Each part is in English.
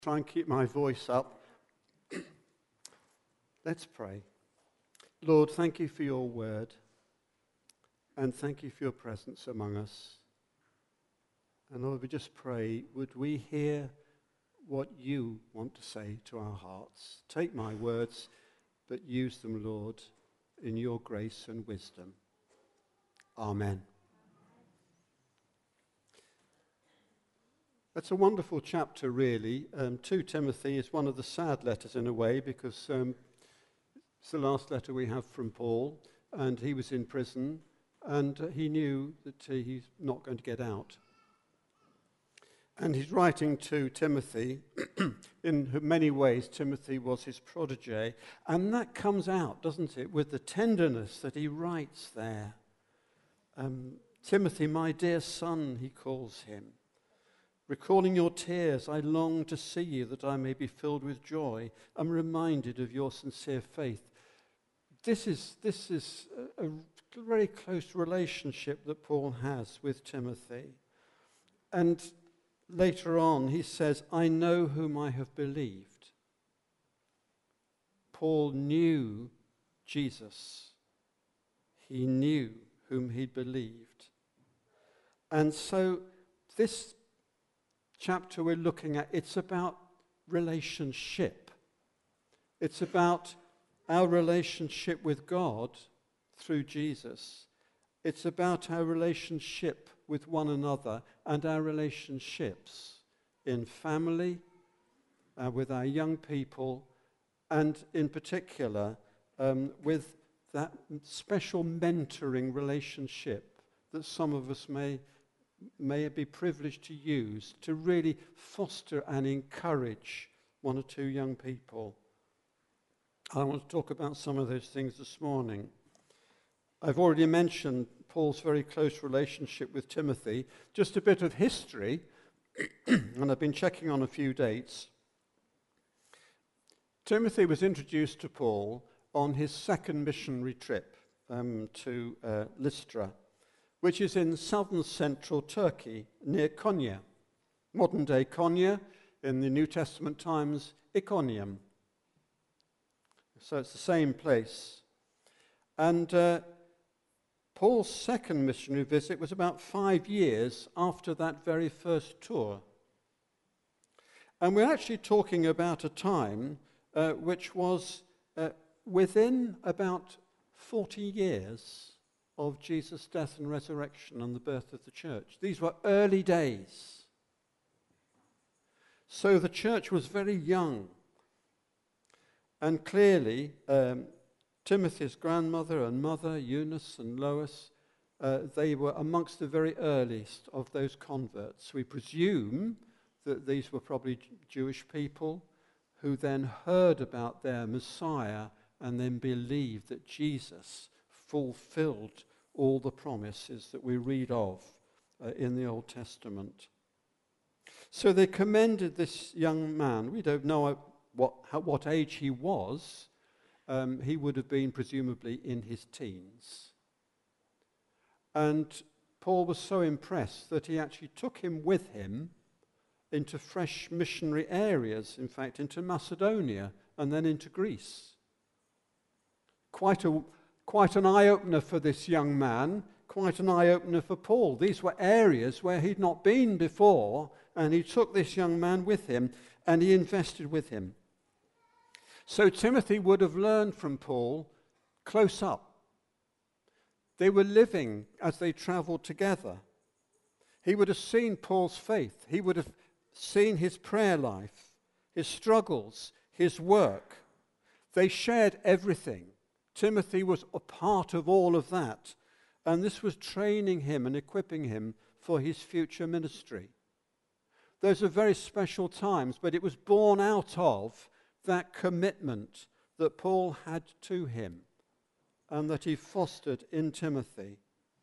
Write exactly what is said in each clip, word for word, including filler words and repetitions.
Try and keep my voice up. Let's pray. Lord, thank you for your word, and thank you for your presence among us. And Lord, we just pray, would we hear what you want to say to our hearts? Take my words, but use them, Lord, in your grace and wisdom. Amen. That's a wonderful chapter, really. Um, Second Timothy is one of the sad letters in a way, because um, it's the last letter we have from Paul, and he was in prison, and uh, he knew that uh, he's not going to get out. And he's writing to Timothy. In many ways, Timothy was his protege, and that comes out, doesn't it, with the tenderness that he writes there. Um, Timothy, my dear son, he calls him. Recalling your tears, I long to see you that I may be filled with joy. I'm reminded of your sincere faith. This is, this is a, a very close relationship that Paul has with Timothy. And later on, he says, I know whom I have believed. Paul knew Jesus. He knew whom he believed. And so this chapter we're looking at, it's about relationship. It's about our relationship with God through Jesus. It's about our relationship with one another and our relationships in family, uh, with our young people, and in particular um, with that special mentoring relationship that some of us may may be privileged to use to really foster and encourage one or two young people. I want to talk about some of those things this morning. I've already mentioned Paul's very close relationship with Timothy. Just a bit of history, and I've been checking on a few dates. Timothy was introduced to Paul on his second missionary trip um, to uh, Lystra, which is in southern central Turkey, near Konya. Modern-day Konya, in the New Testament times, Iconium. So it's the same place. And uh, Paul's second missionary visit was about five years after that very first tour. And we're actually talking about a time uh, which was uh, within about forty years of Jesus' death and resurrection and the birth of the church. These were early days. So the church was very young. And clearly, um, Timothy's grandmother and mother, Eunice and Lois, uh, they were amongst the very earliest of those converts. We presume that these were probably Jewish people who then heard about their Messiah and then believed that Jesus fulfilled all the promises that we read of uh, in the Old Testament. So they commended this young man. We don't know what, how, what age he was. Um, he would have been presumably in his teens. And Paul was so impressed that he actually took him with him into fresh missionary areas, in fact, into Macedonia and then into Greece. Quite a Quite an eye-opener for this young man, quite an eye-opener for Paul. These were areas where he'd not been before, and he took this young man with him, and he invested with him. So Timothy would have learned from Paul close up. They were living as they traveled together. He would have seen Paul's faith. He would have seen his prayer life, his struggles, his work. They shared everything. Timothy was a part of all of that, and this was training him and equipping him for his future ministry. Those are very special times, but it was born out of that commitment that Paul had to him and that he fostered in Timothy.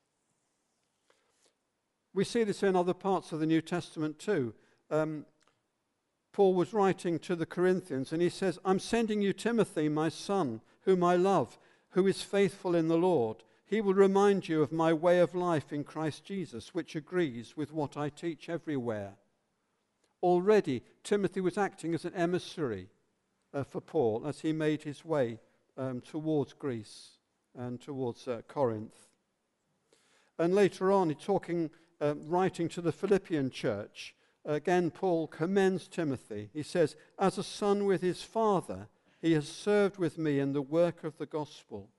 We see this in other parts of the New Testament too. Um, Paul was writing to the Corinthians, and he says, I'm sending you Timothy, my son, whom I love, who is faithful in the Lord. He will remind you of my way of life in Christ Jesus, which agrees with what I teach everywhere. Already, Timothy was acting as an emissary uh, for Paul as he made his way um, towards Greece and towards uh, Corinth. And later on, he's talking, uh, writing to the Philippian church. Again, Paul commends Timothy. He says, as a son with his father, he has served with me in the work of the gospel.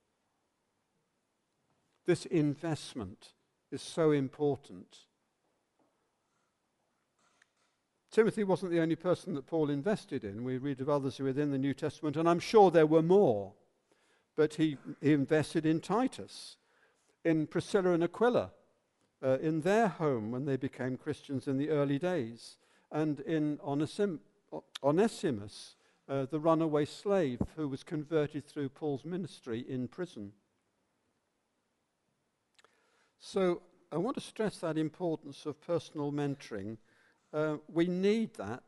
This investment is so important. Timothy wasn't the only person that Paul invested in. We read of others within the New Testament, and I'm sure there were more. But he, he invested in Titus, in Priscilla and Aquila, uh, in their home when they became Christians in the early days, and in Onesim- Onesimus, uh, the runaway slave who was converted through Paul's ministry in prison. So I want to stress that importance of personal mentoring. Uh, we need that.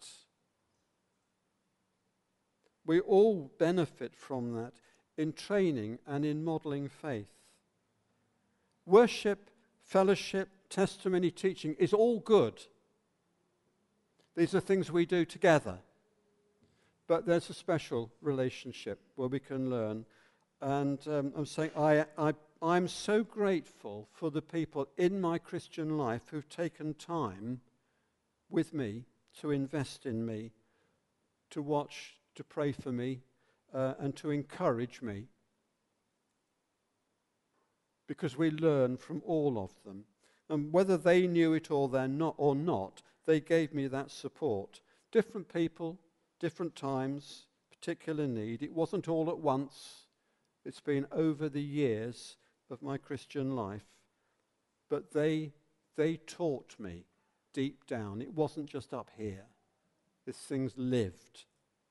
We all benefit from that in training and in modeling faith. Worship, fellowship, testimony, teaching is all good. These are things we do together. But there's a special relationship where we can learn. And um, I'm saying I, I, I'm so grateful for the people in my Christian life who've taken time with me to invest in me, to watch, to pray for me, uh, and to encourage me. Because we learn from all of them. And whether they knew it or they're not or not, they gave me that support. Different people, different times, particular need. It wasn't all at once. It's been over the years of my Christian life. But they, they taught me deep down. It wasn't just up here. These things lived.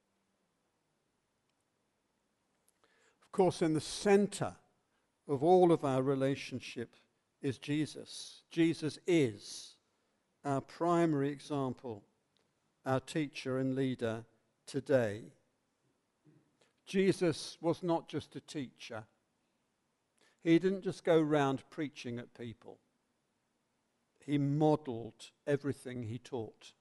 Of course, in the center of all of our relationship is Jesus. Jesus is our primary example, our teacher and leader today. Jesus was not just a teacher. He didn't just go round preaching at people. He modeled everything he taught.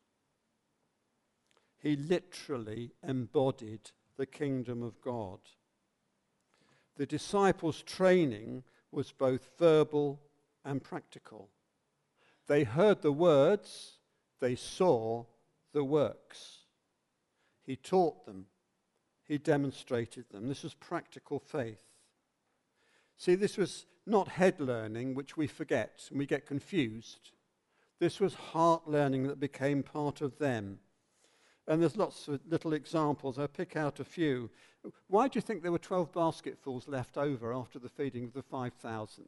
He literally embodied the kingdom of God. The disciples' training was both verbal and practical. They heard the words, they saw the works. He taught them, he demonstrated them. This was practical faith. See, this was not head learning, which we forget and we get confused. This was heart learning that became part of them. And there's lots of little examples. I'll pick out a few. Why do you think there were twelve basketfuls left over after the feeding of the five thousand?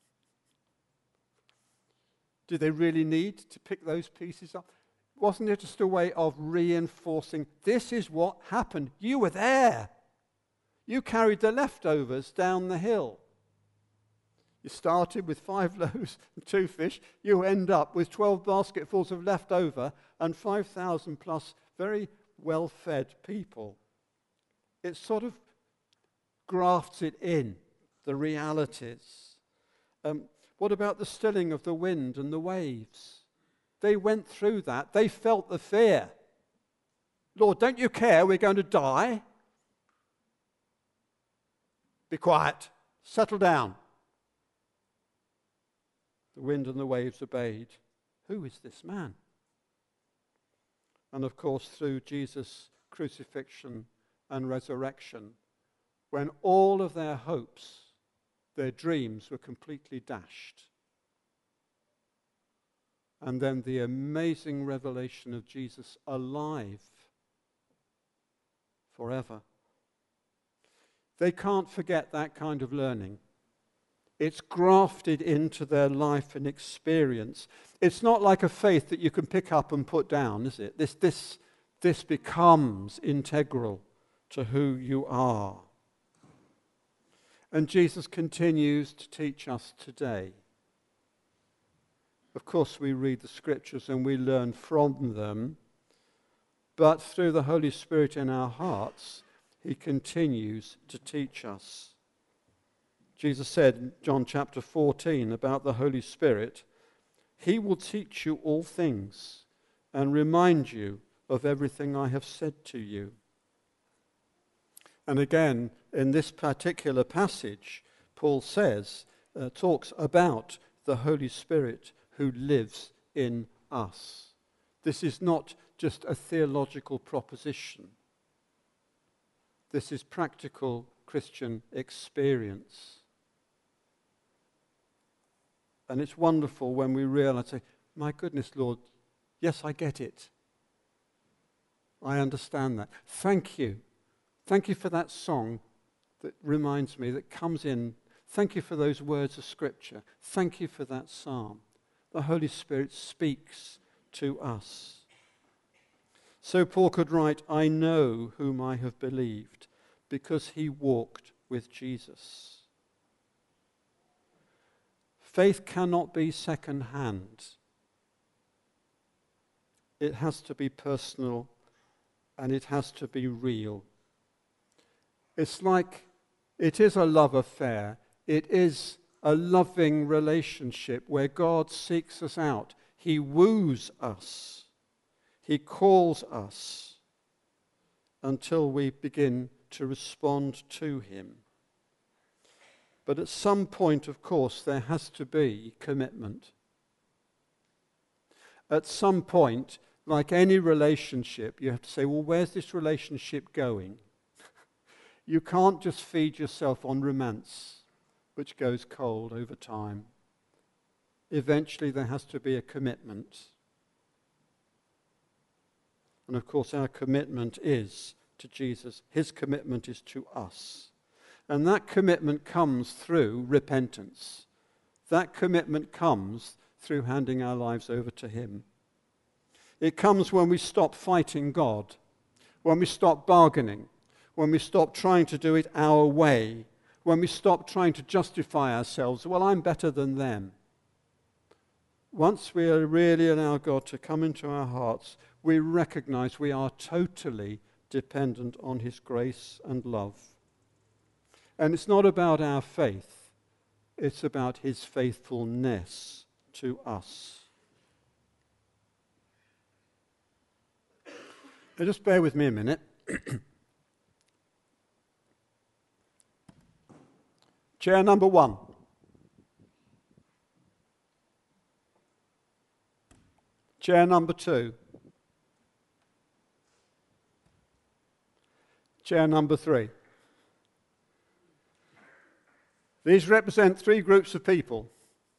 Did they really need to pick those pieces up? Wasn't it just a way of reinforcing, this is what happened. You were there. You carried the leftovers down the hill. You started with five loaves and two fish. You end up with twelve basketfuls of leftover and five thousand plus very well-fed people. It sort of grafts it in, the realities. Um, what about the stilling of the wind and the waves? They went through that. They felt the fear. Lord, don't you care we're going to die? Be quiet. Settle down. The wind and the waves obeyed. Who is this man? And of course, through Jesus' crucifixion and resurrection, when all of their hopes, their dreams were completely dashed. And then the amazing revelation of Jesus alive forever. They can't forget that kind of learning. It's grafted into their life and experience. It's not like a faith that you can pick up and put down, is it? This, this, this becomes integral to who you are. And Jesus continues to teach us today. Of course, we read the scriptures and we learn from them, but through the Holy Spirit in our hearts, he continues to teach us. Jesus said in John chapter fourteen about the Holy Spirit, he will teach you all things and remind you of everything I have said to you. And again, in this particular passage, Paul says, uh, talks about the Holy Spirit who lives in us. This is not just a theological proposition. This is practical Christian experience. And it's wonderful when we realize, my goodness, Lord, yes, I get it. I understand that. Thank you. Thank you for that song that reminds me, that comes in. Thank you for those words of Scripture. Thank you for that psalm. The Holy Spirit speaks to us. So Paul could write, I know whom I have believed, because he walked with Jesus. Faith cannot be second-hand. It has to be personal, and it has to be real. It's like, it is a love affair. It is a loving relationship where God seeks us out. He woos us. He calls us until we begin to respond to him. But at some point, of course, there has to be commitment. At some point, like any relationship, you have to say, well, where's this relationship going? You can't just feed yourself on romance, which goes cold over time. Eventually, there has to be a commitment. And of course, our commitment is to Jesus. His commitment is to us. And that commitment comes through repentance. That commitment comes through handing our lives over to him. It comes when we stop fighting God, when we stop bargaining, when we stop trying to do it our way, when we stop trying to justify ourselves. Well, I'm better than them. Once we really allow God to come into our hearts, we recognize we are totally dependent on his grace and love. And it's not about our faith, it's about his faithfulness to us. Now just bear with me a minute. Chair number one. Chair number two. Chair number three. These represent three groups of people.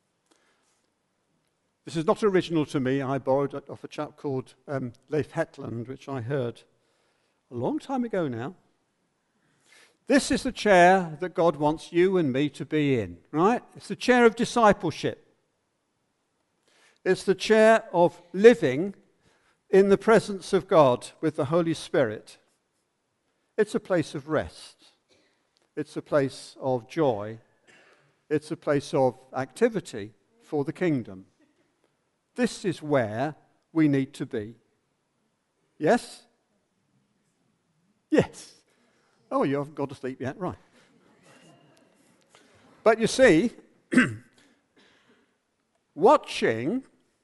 This is not original to me. I borrowed it off a chap called um, Leif Hetland, which I heard a long time ago now. This is the chair that God wants you and me to be in, right? It's the chair of discipleship. It's the chair of living in the presence of God with the Holy Spirit. It's a place of rest. It's a place of joy. It's a place of activity for the kingdom. This is where we need to be. Yes? Yes. Oh, you haven't gone to sleep yet, right. But you see, watching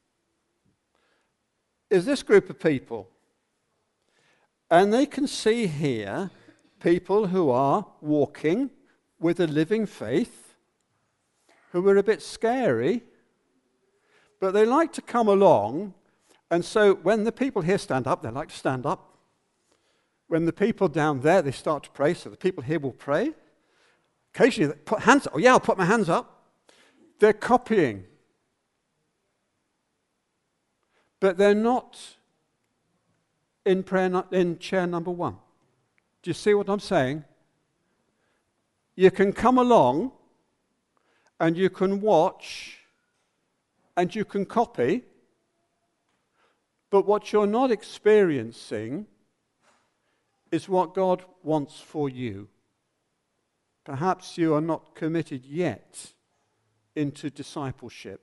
is this group of people. And they can see here people who are walking with a living faith, who are a bit scary, but they like to come along. And so when the people here stand up, they like to stand up. When the people down there, they start to pray, so the people here will pray. Occasionally, they put hands up. Oh, yeah, I'll put my hands up. They're copying. But they're not in prayer in chair number one. Do you see what I'm saying? You can come along and you can watch and you can copy, but what you're not experiencing is what God wants for you. Perhaps you are not committed yet into discipleship.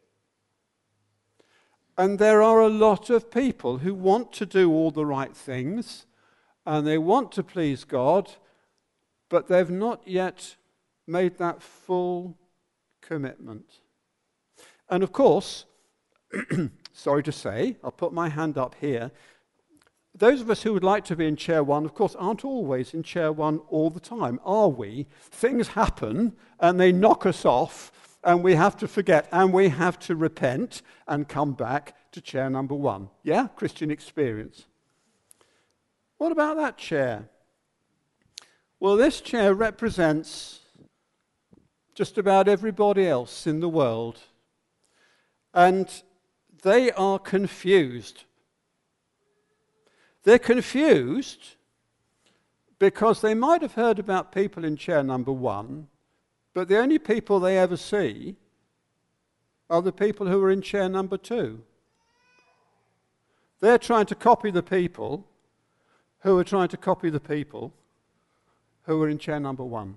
And there are a lot of people who want to do all the right things and they want to please God, but they've not yet made that full commitment. And of course, sorry to say, I'll put my hand up here. Those of us who would like to be in chair one, of course, aren't always in chair one all the time, are we? Things happen and they knock us off and we have to forget and we have to repent and come back to chair number one. Yeah? Christian experience. What about that chair? Well, this chair represents just about everybody else in the world. And they are confused. They're confused because they might have heard about people in chair number one, but the only people they ever see are the people who are in chair number two. They're trying to copy the people who are trying to copy the people who are in chair number one.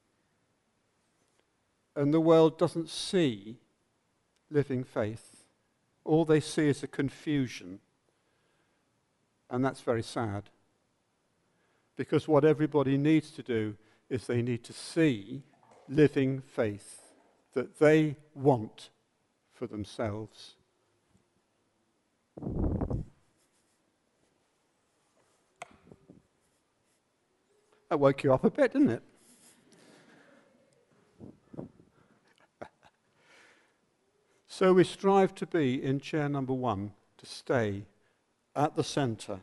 And the world doesn't see living faith. All they see is a confusion. And that's very sad. Because what everybody needs to do is they need to see living faith that they want for themselves. That woke you up a bit, didn't it? So we strive to be in chair number one, to stay at the centre.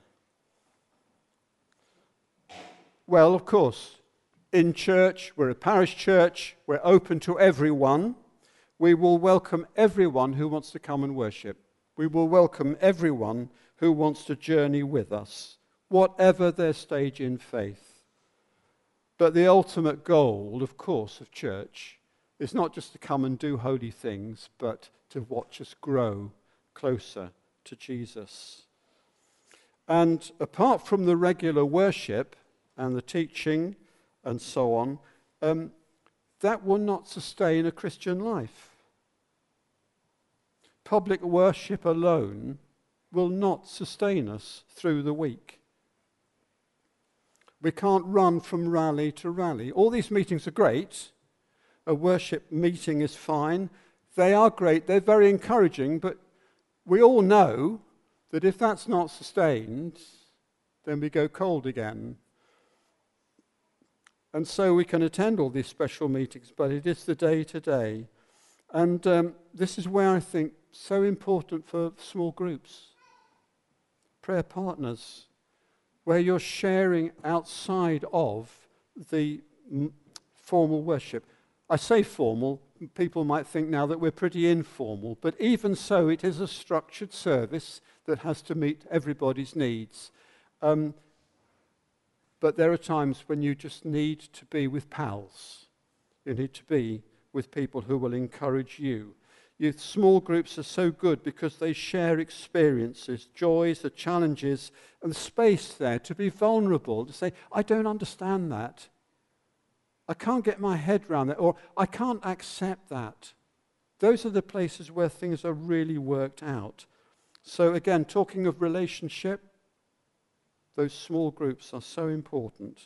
Well, of course, in church, we're a parish church, we're open to everyone. We will welcome everyone who wants to come and worship. We will welcome everyone who wants to journey with us, whatever their stage in faith. But the ultimate goal, of course, of church is not just to come and do holy things, but to watch us grow closer to Jesus. And apart from the regular worship and the teaching and so on, um, that will not sustain a Christian life. Public worship alone will not sustain us through the week. We can't run from rally to rally. All these meetings are great. A worship meeting is fine. They are great. They're very encouraging, but we all know that if that's not sustained, then we go cold again. And so we can attend all these special meetings, but it is the day-to-day. And um, this is where I think so important for small groups, prayer partners, where you're sharing outside of the m- formal worship. I say formal, people might think now that we're pretty informal, but even so, it is a structured service that has to meet everybody's needs. Um, but there are times when you just need to be with pals. You need to be with people who will encourage you. Youth small groups are so good because they share experiences, joys, the challenges, and the space there to be vulnerable, to say, I don't understand that. I can't get my head around that, or I can't accept that. Those are the places where things are really worked out. So again, talking of relationship, those small groups are so important.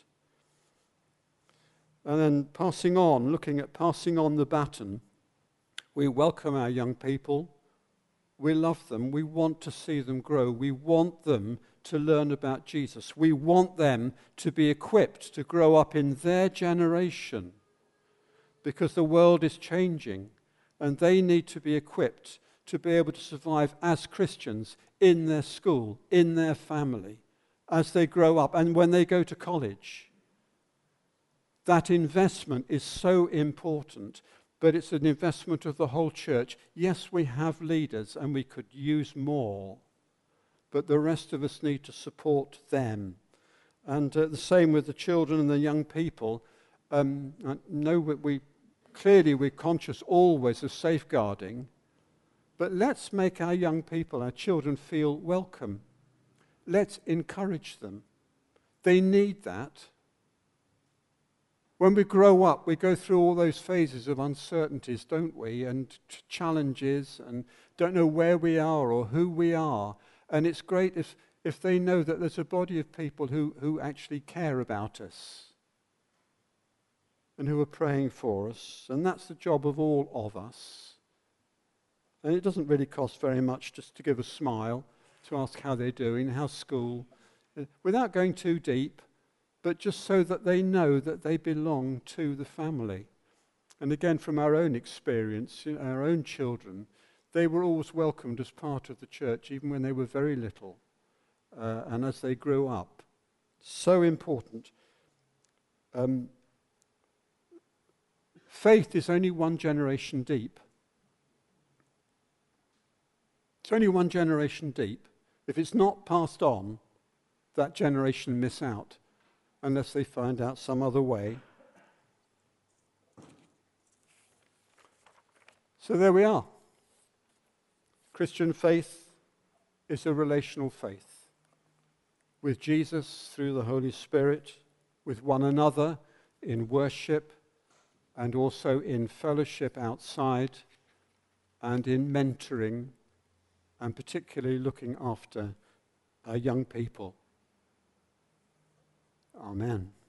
And then passing on, looking at passing on the baton, we welcome our young people. We love them. We want to see them grow. We want them to learn about Jesus. We want them to be equipped to grow up in their generation because the world is changing and they need to be equipped to be able to survive as Christians in their school, in their family, as they grow up and when they go to college. That investment is so important, but it's an investment of the whole church. Yes, we have leaders and we could use more, but the rest of us need to support them. And uh, the same with the children and the young people. Um, I know we, we clearly we're conscious always of safeguarding, but let's make our young people, our children, feel welcome. Let's encourage them. They need that. When we grow up, we go through all those phases of uncertainties, don't we? And t- challenges, and don't know where we are or who we are. And it's great if, if they know that there's a body of people who, who actually care about us and who are praying for us. And that's the job of all of us. And it doesn't really cost very much just to give a smile, to ask how they're doing, how's school, uh, without going too deep, but just so that they know that they belong to the family. And again, from our own experience, you know, our own children, they were always welcomed as part of the church, even when they were very little, uh, and as they grew up. So important. Um, faith is only one generation deep. It's only one generation deep. If it's not passed on, that generation miss out, unless they find out some other way. So there we are. Christian faith is a relational faith. With Jesus through the Holy Spirit, with one another in worship, and also in fellowship outside, and in mentoring, and particularly looking after our young people. Amen.